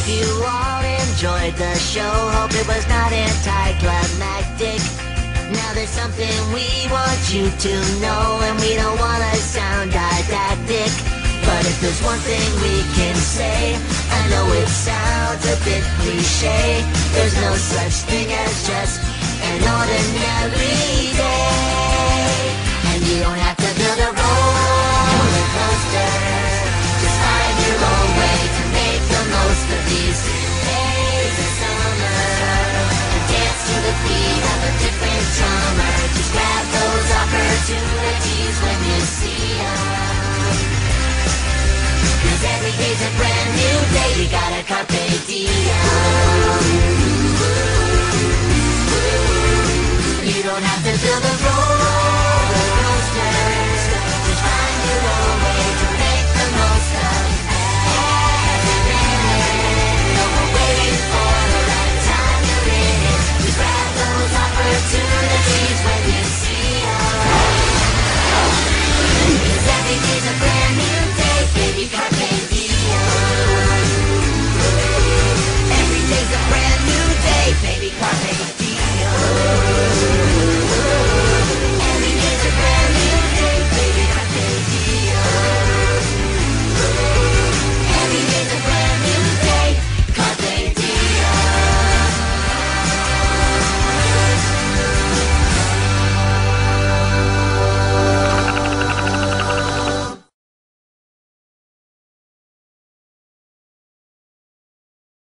you all enjoyed the show. Hope it was not anticlimactic. Now there's something we want you to know, and we don't want to sound didactic. But if there's one thing we can say, I know it sounds a bit cliche, there's no such thing as just an ordinary day. And you don't have to build a roller coaster, just find your own way to make the most of these days of summer, and dance to the beat of a different drummer. Just grab those opportunities when you see them, 'cause every day's a brand new day. You gotta carpe diem.